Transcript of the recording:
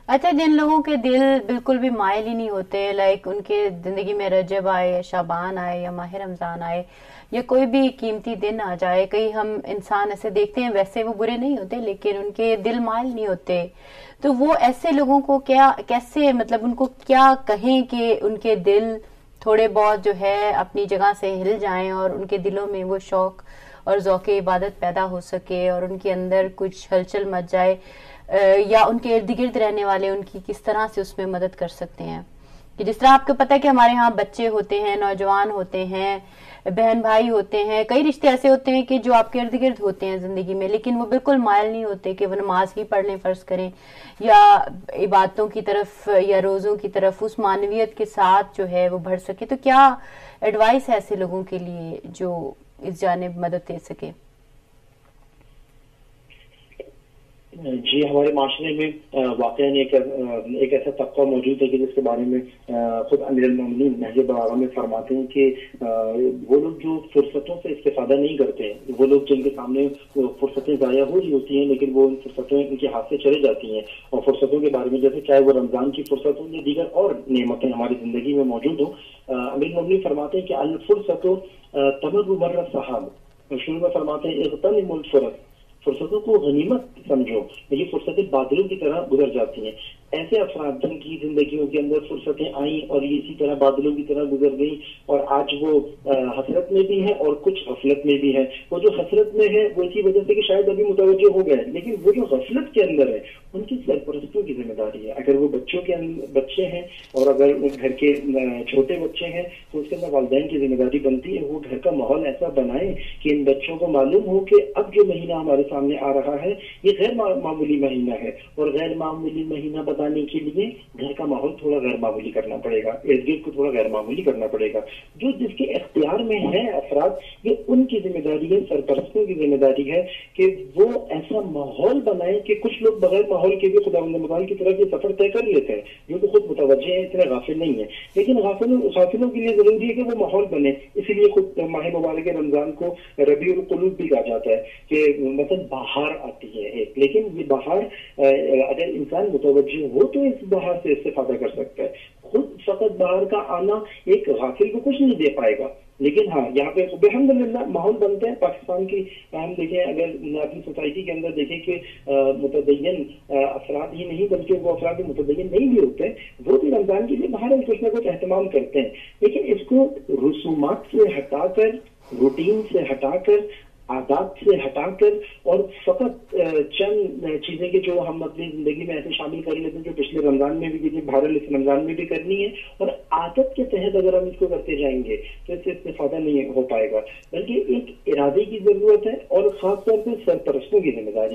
اچھا، جن لوگوں کے دل بالکل بھی مائل ہی نہیں ہوتے، لائک ان کے زندگی میں رجب آئے یا شعبان آئے یا ماہ رمضان آئے یا کوئی بھی قیمتی دن آ جائے، کئی ہم انسان ایسے دیکھتے ہیں، ویسے وہ برے نہیں ہوتے لیکن ان کے دل مائل نہیں ہوتے، تو وہ ایسے لوگوں کو کیا کیسے، مطلب ان کو کیا کہیں کہ ان کے دل تھوڑے بہت جو ہے اپنی جگہ سے ہل جائیں اور ان کے دلوں میں وہ شوق اور ذوق عبادت پیدا ہو سکے اور ان کے اندر کچھ ہلچل مچ جائے، یا ان کے ارد گرد رہنے والے ان کی کس طرح سے اس میں مدد کر سکتے ہیں؟ کہ جس طرح آپ کو پتہ ہے کہ ہمارے ہاں بچے ہوتے ہیں، نوجوان ہوتے ہیں، بہن بھائی ہوتے ہیں، کئی رشتے ایسے ہوتے ہیں کہ جو آپ کے ارد گرد ہوتے ہیں زندگی میں، لیکن وہ بالکل مائل نہیں ہوتے کہ وہ نماز ہی پڑھ لیں فرض کریں، یا عبادتوں کی طرف یا روزوں کی طرف اس معنویت کے ساتھ جو ہے وہ بڑھ سکے، تو کیا ایڈوائس ہے ایسے لوگوں کے لیے جو اس جانب مدد دے سکے؟ جی، ہمارے معاشرے میں واقعہ ایک ایسا طبقہ موجود ہے کہ جس کے بارے میں خود امیر المومنین نہج بلاغہ میں فرماتے ہیں کہ وہ لوگ جو فرصتوں سے استفادہ نہیں کرتے ہیں، وہ لوگ جن کے سامنے فرصتیں ضائع ہو رہی ہوتی ہیں لیکن وہ ان فرصتیں ان کے ہاتھ سے چلے جاتی ہیں، اور فرصتوں کے بارے میں جیسے چاہے وہ رمضان کی فرصت ہو یا دیگر اور نعمتیں ہماری زندگی میں موجود ہوں، امیر المومنین فرماتے ہیں کہ الفرصت تمر مر السحاب، شروع میں فرماتے ہیں اغتنم الفرص، فرصتوں کو غنیمت سمجھو، یہ فرصتیں بادلوں کی طرح گزر جاتی ہیں۔ ایسے افراد جن کی زندگیوں کے اندر فرصتیں آئیں اور یہ اسی طرح بادلوں کی طرح گزر گئیں، اور آج وہ حسرت میں بھی ہیں اور کچھ غفلت میں بھی ہیں۔ وہ جو حسرت میں ہے وہ اسی وجہ سے کہ شاید ابھی متوجہ ہو گئے، لیکن وہ جو غفلت کے اندر ہے ان کی سرپرستوں کی ذمہ داری ہے۔ اگر وہ بچے ہیں اور اگر گھر کے چھوٹے بچے ہیں تو اس کے اندر والدین کی ذمہ داری بنتی ہے وہ گھر کا ماحول ایسا بنائیں کہ ان بچوں کو معلوم ہو کہ اب جو مہینہ ہمارے سامنے آ رہا ہے یہ غیر معمولی مہینہ ہے، اور غیر معمولی مہینہ بتانے کے لیے گھر کا ماحول تھوڑا غیر معمولی کرنا پڑے گا، ارد گرد کو تھوڑا غیر معمولی کرنا پڑے گا۔ جو جس کے اختیار میں ہے افراد، یہ ان کی ذمہ داری ہے، سرپرستوں کی ذمہ داری ہے کہ وہ ایسا ماحول بنائیں کہ کچھ لوگ بغیر ماحول کے بھی خداوند متعال کی طرف یہ سفر طے کر لیتے ہیں، جو کہ خود متوجہ ہیں، اتنے غافل نہیں ہیں، لیکن غافلوں کے لیے ضروری ہے کہ وہ ماحول بنے۔ اسی لیے خود ماہ مبارک رمضان کو ربیع القلوب بھی کہا جاتا ہے کہ مثلا بہار آتی ہے ایک، لیکن یہ بہار اگر انسان متوجہ ہو تو اس بہار سے استفادہ کر سکتا ہے۔ خود فقط بہار کا آنا ایک غافل کو کچھ نہیں دے پائے گا، لیکن ہاں یہاں پہ الحمدللہ ماحول بنتے ہیں۔ پاکستان کی ہم دیکھیں، اگر اپنی سوسائٹی کے اندر دیکھیں کہ متدین افراد ہی نہیں بلکہ وہ افراد متدین نہیں بھی ہوتے ہیں، وہ بھی رمضان کے لیے باہر کچھ نہ کچھ اہتمام کرتے ہیں، لیکن اس کو رسومات سے ہٹا کر، روٹین سے ہٹا کر، عادات سے ہٹا کر، اور فقط چند چیزیں کہ جو ہم اپنی زندگی میں ایسے شامل کر لیتے ہیں جو پچھلے رمضان میں بھی کی تھی، بہرحال اس رمضان میں بھی کرنی ہے، اور عادت کے تحت اگر ہم اس کو کرتے جائیں گے تو اس سے استفادہ نہیں ہو پائے گا، بلکہ ایک ارادے کی ضرورت ہے، اور خاص طور پہ سرپرستوں کی ذمہ داری